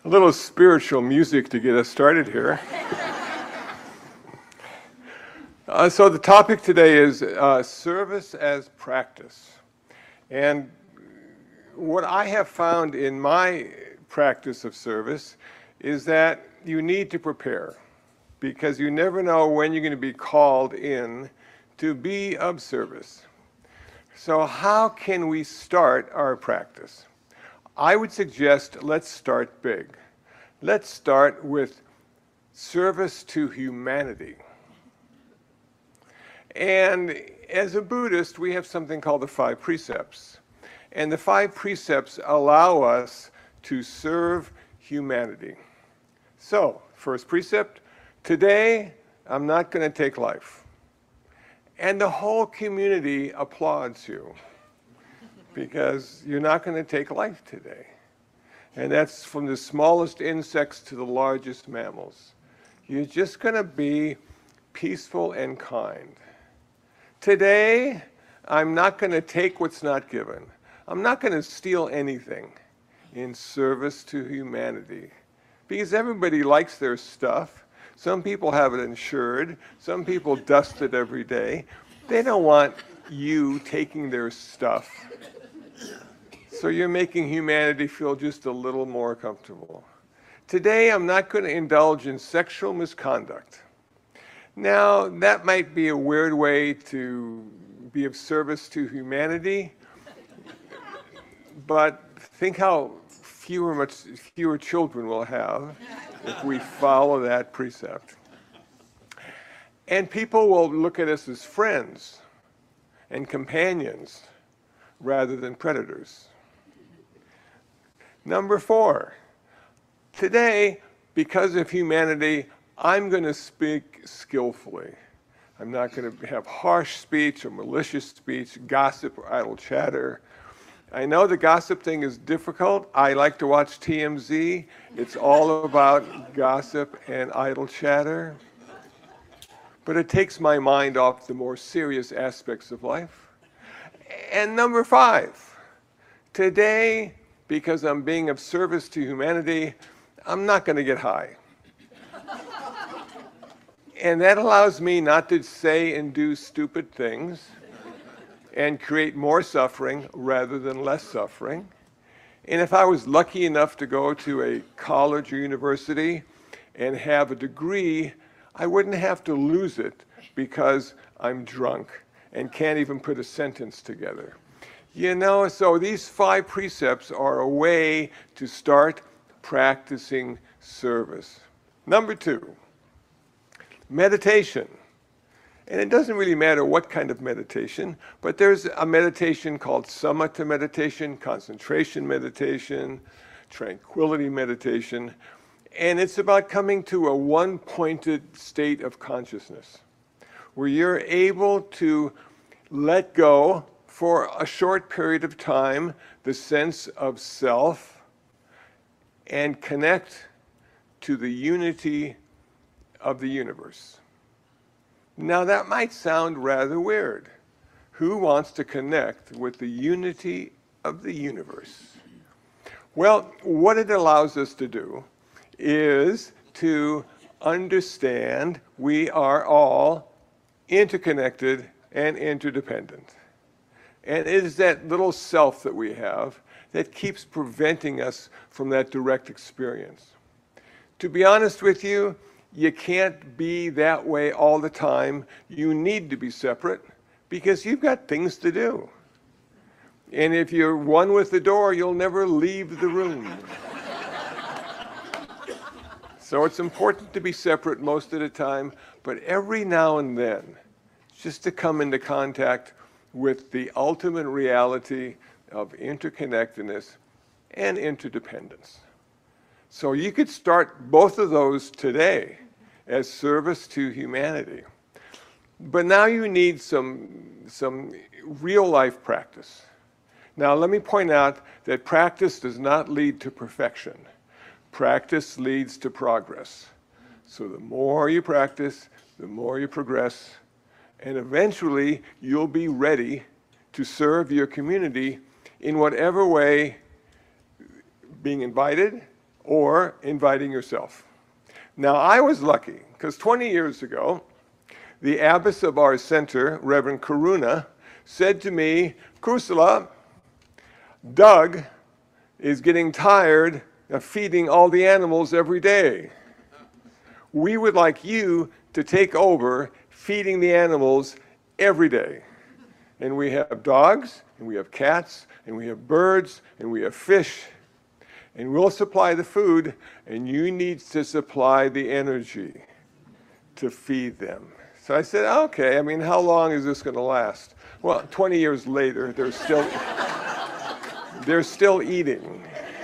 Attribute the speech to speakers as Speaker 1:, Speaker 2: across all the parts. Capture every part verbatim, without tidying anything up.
Speaker 1: A little spiritual music to get us started here. Uh, so the topic today is uh, service as practice. And what I have found in my practice of service is that you need to prepare, because you never know when you're going to be called in to be of service. So how can we start our practice? I would suggest let's start big. Let's start with service to humanity. And as a Buddhist, we have something called the five precepts. And the five precepts allow us to serve humanity. So, first precept, today I'm not going to take life. And the whole community applauds you, because you're not going to take life today. And that's from the smallest insects to the largest mammals. You're just going to be peaceful and kind. Today, I'm not going to take what's not given. I'm not going to steal anything in service to humanity, because everybody likes their stuff. Some people have it insured. Some people dust it every day. They don't want you taking their stuff. So you're making humanity feel just a little more comfortable. Today, I'm not going to indulge in sexual misconduct. Now, that might be a weird way to be of service to humanity, but think how fewer, much fewer children we'll have if we follow that precept. And people will look at us as friends and companions rather than predators. Number four, today, because of humanity, I'm going to speak skillfully. I'm not going to have harsh speech or malicious speech, gossip or idle chatter. I know the gossip thing is difficult. I like to watch T M Z. It's all about gossip and idle chatter. But it takes my mind off the more serious aspects of life. And number five, today, because I'm being of service to humanity, I'm not going to get high. And that allows me not to say and do stupid things and create more suffering rather than less suffering. And if I was lucky enough to go to a college or university and have a degree, I wouldn't have to lose it because I'm drunk and can't even put a sentence together. You know, so these five precepts are a way to start practicing service. Number two, meditation. And it doesn't really matter what kind of meditation, but there's a meditation called samatha meditation, concentration meditation, tranquility meditation, and it's about coming to a one-pointed state of consciousness where you're able to let go for a short period of time the sense of self and connect to the unity of the universe. Now that might sound rather weird. Who wants to connect with the unity of the universe? Well, what it allows us to do is to understand we are all interconnected and interdependent. And it is that little self that we have that keeps preventing us from that direct experience. To be honest with you, you can't be that way all the time. You need to be separate because you've got things to do. And if you're one with the door, you'll never leave the room. So it's important to be separate most of the time, but every now and then, just to come into contact with the ultimate reality of interconnectedness and interdependence. So you could start both of those today as service to humanity. But now you need some, some real life practice. Now let me point out that practice does not lead to perfection. Practice leads to progress. So the more you practice, the more you progress, and eventually you'll be ready to serve your community in whatever way, being invited or inviting yourself. Now, I was lucky, because twenty years ago, the abbess of our center, Reverend Karuna, said to me, Kusala, Doug is getting tired of feeding all the animals every day. We would like you to take over feeding the animals every day. And we have dogs, and we have cats, and we have birds, and we have fish. And we'll supply the food, and you need to supply the energy to feed them. So I said, okay, I mean, how long is this going to last? Well, twenty years later, they're still, they're still eating.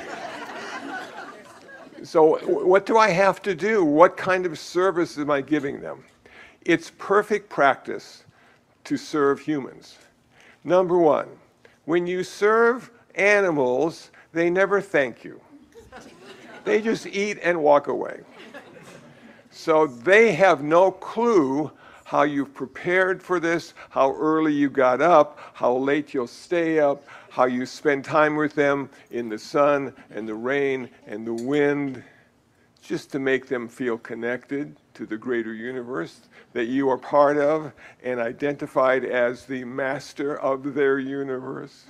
Speaker 1: So what do I have to do? What kind of service am I giving them? It's perfect practice to serve humans. Number one, when you serve animals, they never thank you. They just eat and walk away. So they have no clue how you've prepared for this, how early you got up, how late you'll stay up, how you spend time with them in the sun and the rain and the wind, just to make them feel connected to the greater universe that you are part of and identified as the master of their universe.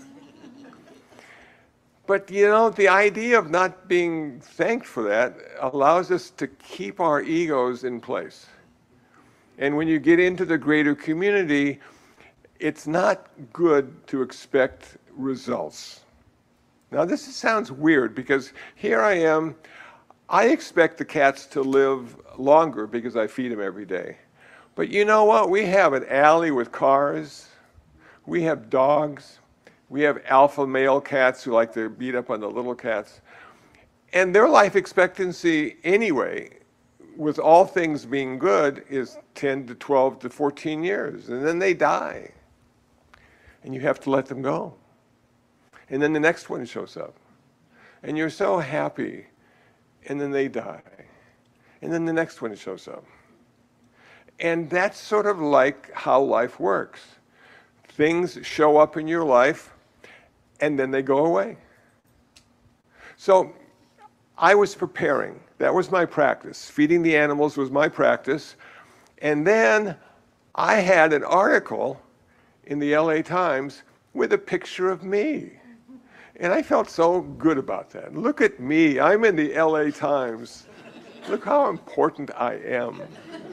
Speaker 1: But you know, the idea of not being thanked for that allows us to keep our egos in place. And when you get into the greater community, it's not good to expect results. Now this sounds weird because here I am, I expect the cats to live longer because I feed them every day. But you know what? We have an alley with cars. We have dogs. We have alpha male cats who like to beat up on the little cats. And their life expectancy anyway, with all things being good, is ten to twelve to fourteen years. And then they die. And you have to let them go. And then the next one shows up. And you're so happy. And then they die. And then the next one shows up. And that's sort of like how life works. Things show up in your life, and then they go away. So I was preparing. That was my practice. Feeding the animals was my practice. And then I had an article in the L A Times with a picture of me. And I felt so good about that. Look at me. I'm in the L A Times. Look how important I am.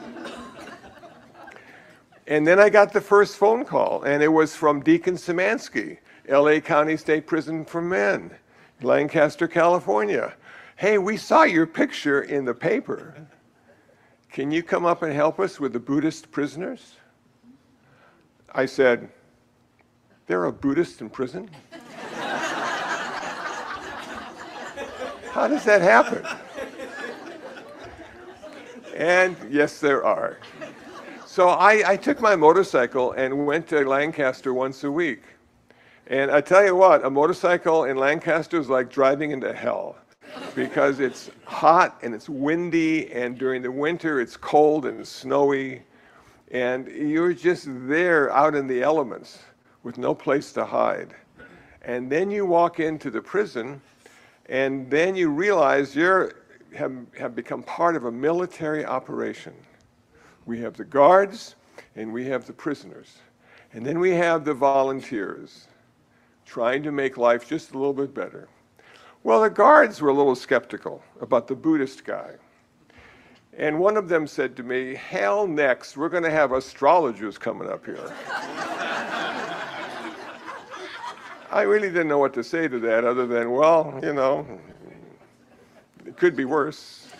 Speaker 1: And then I got the first phone call, and it was from Deacon Szymanski, L A County State Prison for Men, Lancaster, California. Hey, we saw your picture in the paper. Can you come up and help us with the Buddhist prisoners? I said, there are Buddhists in prison? How does that happen? And yes, there are. So I, I took my motorcycle and went to Lancaster once a week. And I tell you what, a motorcycle in Lancaster is like driving into hell because it's hot and it's windy, and during the winter it's cold and snowy, and you're just there out in the elements with no place to hide. And then you walk into the prison, and then you realize you have, have become part of a military operation. We have the guards, and we have the prisoners. And then we have the volunteers trying to make life just a little bit better. Well, the guards were a little skeptical about the Buddhist guy. And one of them said to me, hell next, we're going to have astrologers coming up here. I really didn't know what to say to that other than, well, you know, it could be worse.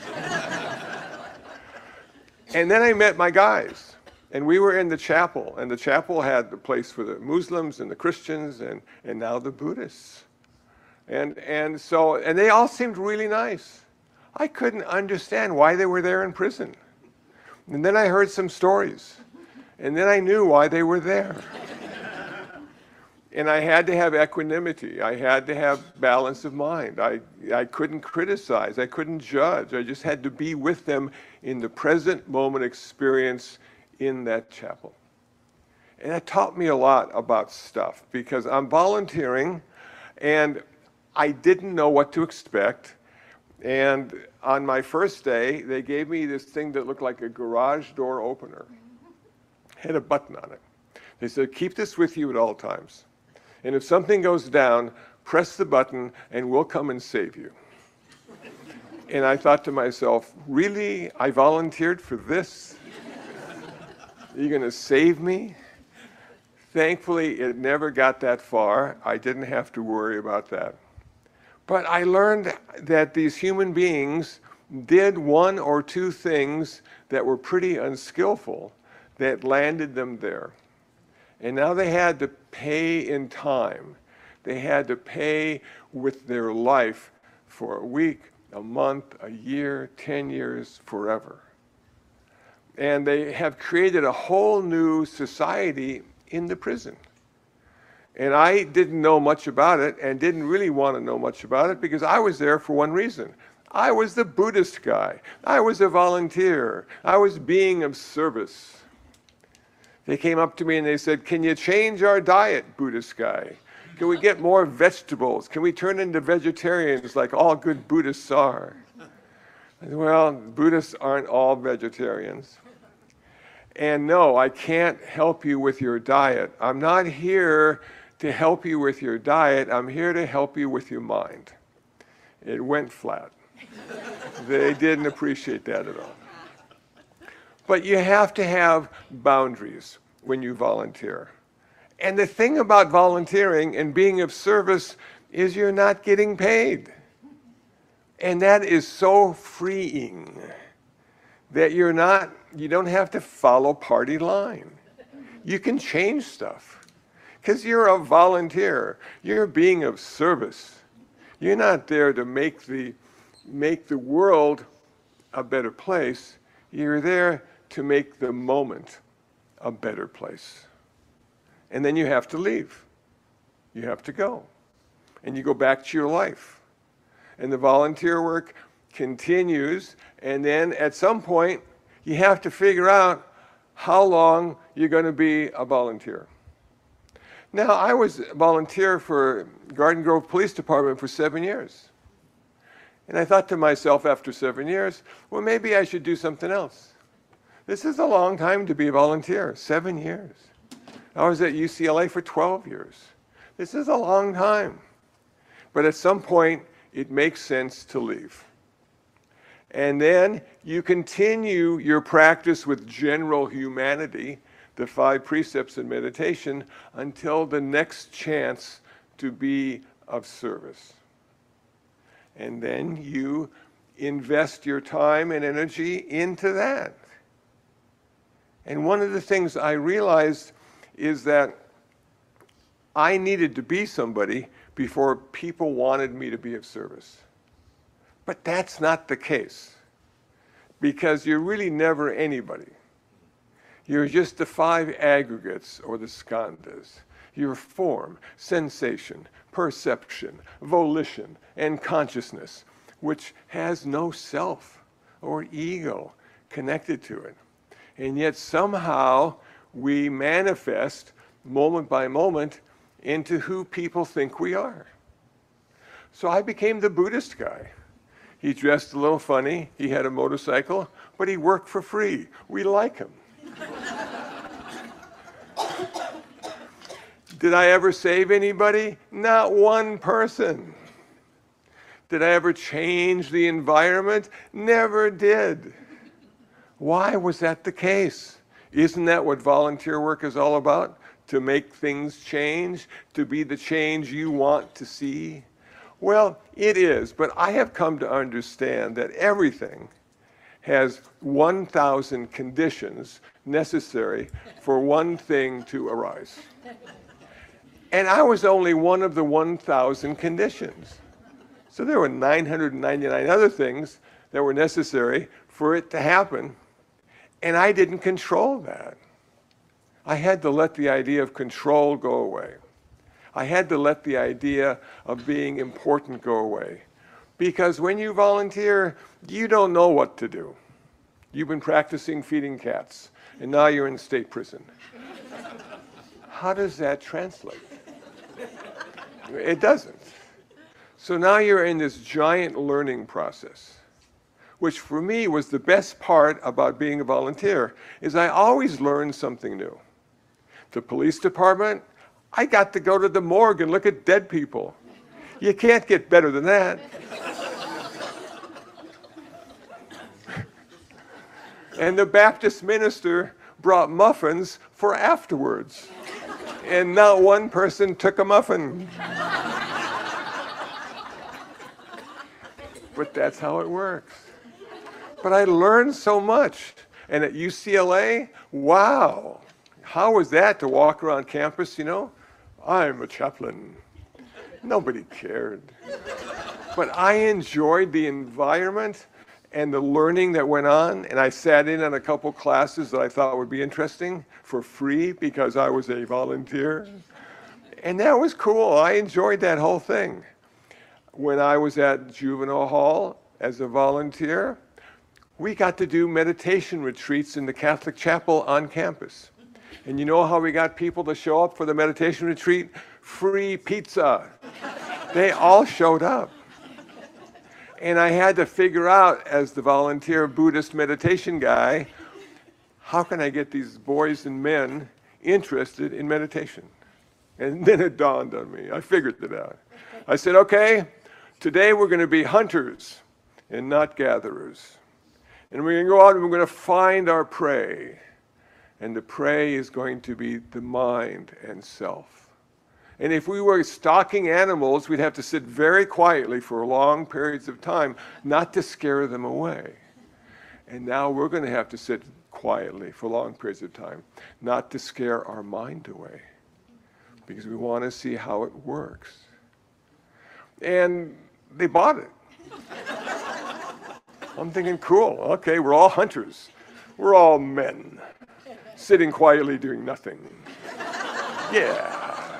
Speaker 1: And then I met my guys, and we were in the chapel, and the chapel had the place for the Muslims and the Christians and, and now the Buddhists. And, and so, and they all seemed really nice. I couldn't understand why they were there in prison. And then I heard some stories, and then I knew why they were there. And I had to have equanimity. I had to have balance of mind. I, I couldn't criticize. I couldn't judge. I just had to be with them in the present moment experience in that chapel. And that taught me a lot about stuff because I'm volunteering and I didn't know what to expect. And on my first day, they gave me this thing that looked like a garage door opener. Had a button on it. They said, keep this with you at all times. And if something goes down, press the button and we'll come and save you. And I thought to myself, really? I volunteered for this? Are you going to save me? Thankfully, it never got that far. I didn't have to worry about that. But I learned that these human beings did one or two things that were pretty unskillful that landed them there. And now they had to pay in time. They had to pay with their life for a week, a month, a year, ten years, forever. And they have created a whole new society in the prison. And I didn't know much about it and didn't really want to know much about it because I was there for one reason. I was the Buddhist guy. I was a volunteer. I was being of service. They came up to me and they said, can you change our diet, Buddhist guy? Can we get more vegetables? Can we turn into vegetarians like all good Buddhists are? I said, well, Buddhists aren't all vegetarians. And no, I can't help you with your diet. I'm not here to help you with your diet. I'm here to help you with your mind. It went flat. They didn't appreciate that at all. But you have to have boundaries when you volunteer. And the thing about volunteering and being of service is you're not getting paid. And that is so freeing that you're not, you don't have to follow party line. You can change stuff because you're a volunteer. You're being of service. You're not there to make the, make the world a better place. You're there to make the moment a better place. And then you have to leave. You have to go. And you go back to your life. And the volunteer work continues, and then at some point, you have to figure out how long you're going to be a volunteer. Now, I was a volunteer for Garden Grove Police Department for seven years. And I thought to myself after seven years, well, maybe I should do something else. This is a long time to be a volunteer, seven years. I was at U C L A for twelve years. This is a long time. But at some point, it makes sense to leave. And then you continue your practice with general humanity, the five precepts in meditation, until the next chance to be of service. And then you invest your time and energy into that. And one of the things I realized is that I needed to be somebody before people wanted me to be of service. But that's not the case, because you're really never anybody. You're just the five aggregates, or the skandhas. Your form, sensation, perception, volition, and consciousness, which has no self or ego connected to it. And yet somehow we manifest moment by moment into who people think we are. So I became the Buddhist guy. He dressed a little funny, he had a motorcycle, but he worked for free. We like him. Did I ever save anybody? Not one person. Did I ever change the environment? Never did. Why was that the case? Isn't that what volunteer work is all about? To make things change, to be the change you want to see? Well, it is, but I have come to understand that everything has one thousand conditions necessary for one thing to arise. And I was only one of the one thousand conditions. So there were nine hundred ninety-nine other things that were necessary for it to happen. And I didn't control that. I had to let the idea of control go away. I had to let the idea of being important go away. Because when you volunteer, you don't know what to do. You've been practicing feeding cats, and now you're in state prison. How does that translate? It doesn't. So now you're in this giant learning process, which for me was the best part about being a volunteer, is I always learned something new. The police department, I got to go to the morgue and look at dead people. You can't get better than that. And the Baptist minister brought muffins for afterwards. And not one person took a muffin. But that's how it works. But I learned so much. And at U C L A, wow. How was that to walk around campus, you know? I'm a chaplain. Nobody cared. But I enjoyed the environment and the learning that went on, and I sat in on a couple classes that I thought would be interesting for free because I was a volunteer. And that was cool. I enjoyed that whole thing. When I was at Juvenile Hall as a volunteer, we got to do meditation retreats in the Catholic chapel on campus. And you know how we got people to show up for the meditation retreat? Free pizza. They all showed up. And I had to figure out, as the volunteer Buddhist meditation guy, how can I get these boys and men interested in meditation? And then it dawned on me. I figured it out. I said, okay, today we're going to be hunters and not gatherers. And we're going to go out and we're going to find our prey. And the prey is going to be the mind and self. And if we were stalking animals, we'd have to sit very quietly for long periods of time, not to scare them away. And now we're going to have to sit quietly for long periods of time, not to scare our mind away, because we want to see how it works. And they bought it. I'm thinking, cool, okay, we're all hunters. We're all men, sitting quietly doing nothing. Yeah.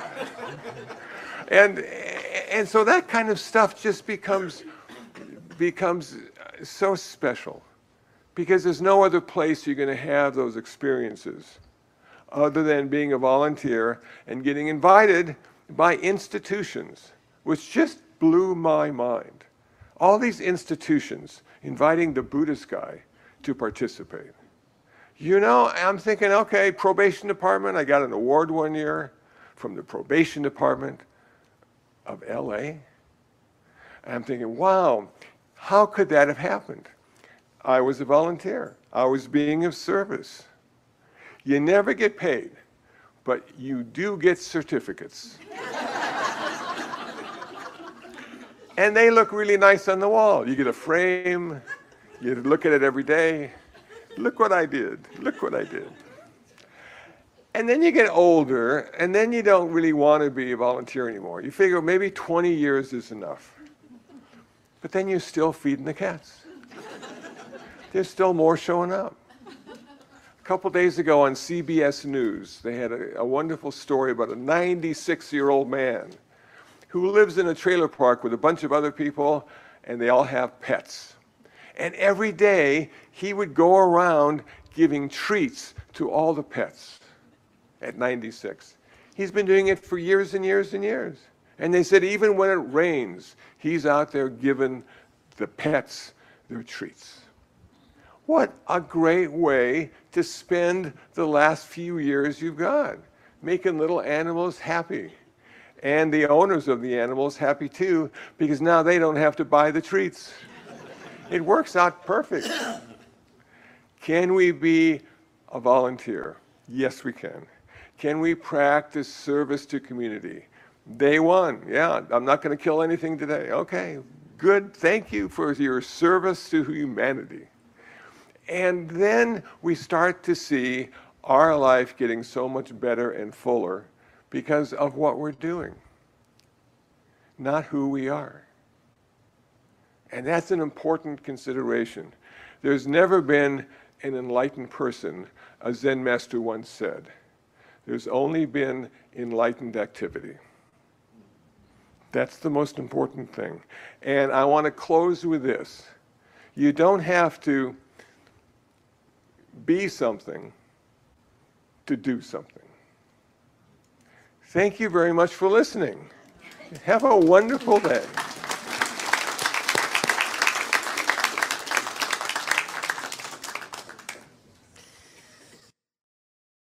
Speaker 1: And and so that kind of stuff just becomes becomes so special, because there's no other place you're going to have those experiences other than being a volunteer and getting invited by institutions, which just blew my mind. All these institutions inviting the Buddhist guy to participate. You know, I'm thinking, okay, probation department, I got an award one year from the probation department of L A. And I'm thinking, wow, how could that have happened? I was a volunteer. I was being of service. You never get paid, but you do get certificates. And they look really nice on the wall. You get a frame, you look at it every day. Look what I did, look what I did. And then you get older, and then you don't really want to be a volunteer anymore. You figure maybe twenty years is enough. But then you're still feeding the cats. There's still more showing up. A couple days ago on C B S News, they had a, a wonderful story about a ninety-six-year-old man who lives in a trailer park with a bunch of other people, and they all have pets. And every day, he would go around giving treats to all the pets. At ninety-six. He's been doing it for years and years and years. And they said even when it rains, he's out there giving the pets their treats. What a great way to spend the last few years you've got, making little animals happy. And the owners of the animals happy too, because now they don't have to buy the treats. It works out perfect. Can we be a volunteer? Yes, we can. Can we practice service to community? Day one, yeah, I'm not going to kill anything today. Okay, good, thank you for your service to humanity. And then we start to see our life getting so much better and fuller because of what we're doing, not who we are. And that's an important consideration. There's never been an enlightened person, a Zen master once said. There's only been enlightened activity. That's the most important thing. And I want to close with this. You don't have to be something to do something. Thank you very much for listening. Have a wonderful day.